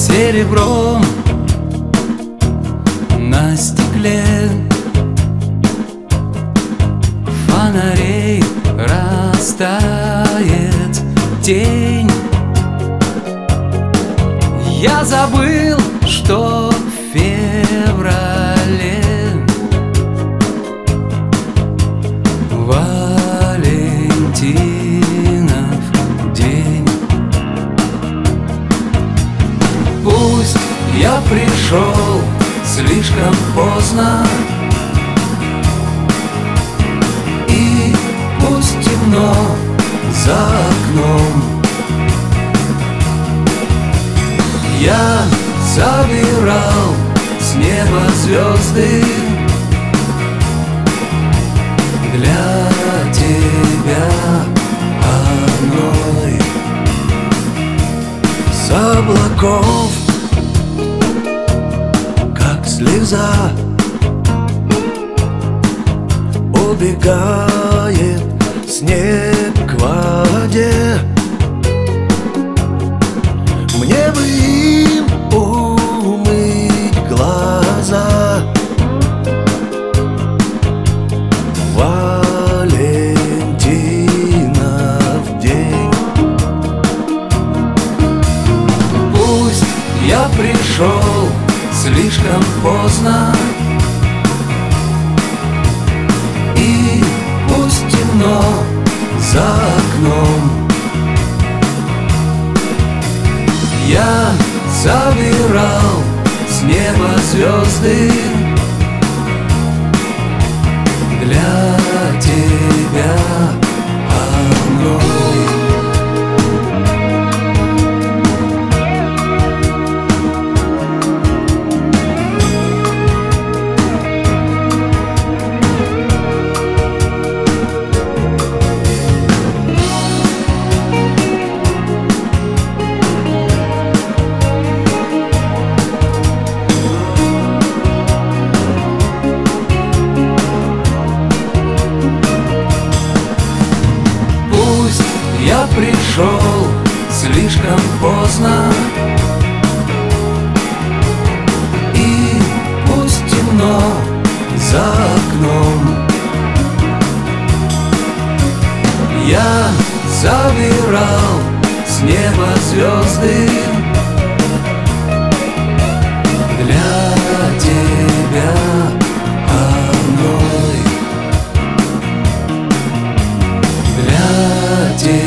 серебром на стекле фонарей растает тень. Я забыл, что в феврале Валентинов день. Пусть я пришел слишком поздно, и пусть темно за окном. Я забирал с неба звезды для тебя одной. С облаков, как слеза, убегает снег к воде. Мне бы им умыть глаза. Валентинов день. Пусть я пришел слишком поздно, и пусть темно за окном. Я забирал с неба звезды для тебя одной. Я пришел слишком поздно, и пусть темно за окном. Я забирал с неба звезды для тебя одной. Для тебя